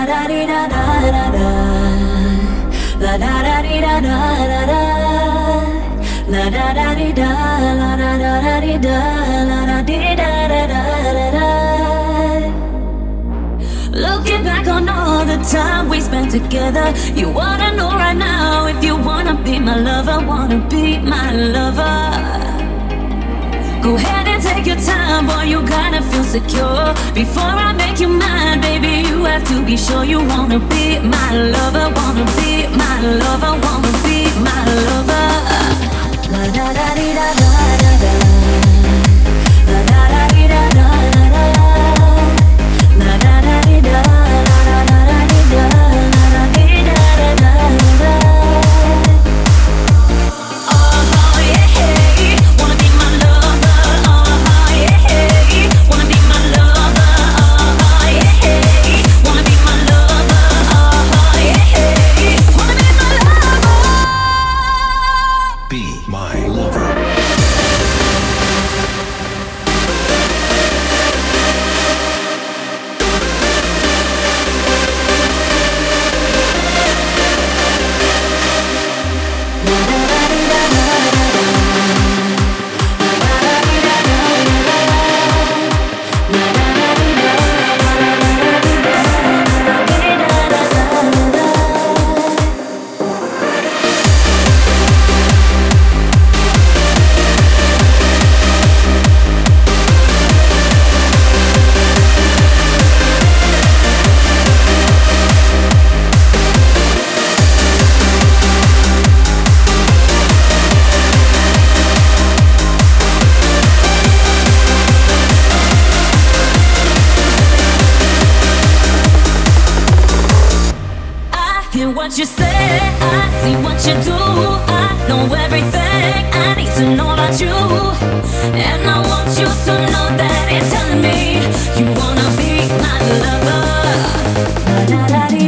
da di da da da da. La da da di da da da da. La da da di da, la da da da di da, la da di da da da da da. Looking back on all the time we spent together, you wanna know right now if you wanna be my lover, wanna be my lover. Go ahead and take your time, boy, you gotta feel secure. Before I make you mine, baby, you have to be sure you wanna be my lover, wanna be my lover, wanna be my lover. La da da di da da da da. La da da di da da da da. La da da di da, la da da da di da, la da di da da da da. Oh yeah, wanna be my lover. Oh yeah, wanna be my lover. Oh yeah, wanna be my lover. Oh yeah, wanna be my lover. Be my lover. Hear what you say, I see what you do. I know everything I need to know about you. And I want you to know that it's telling me you wanna be my lover. La da da di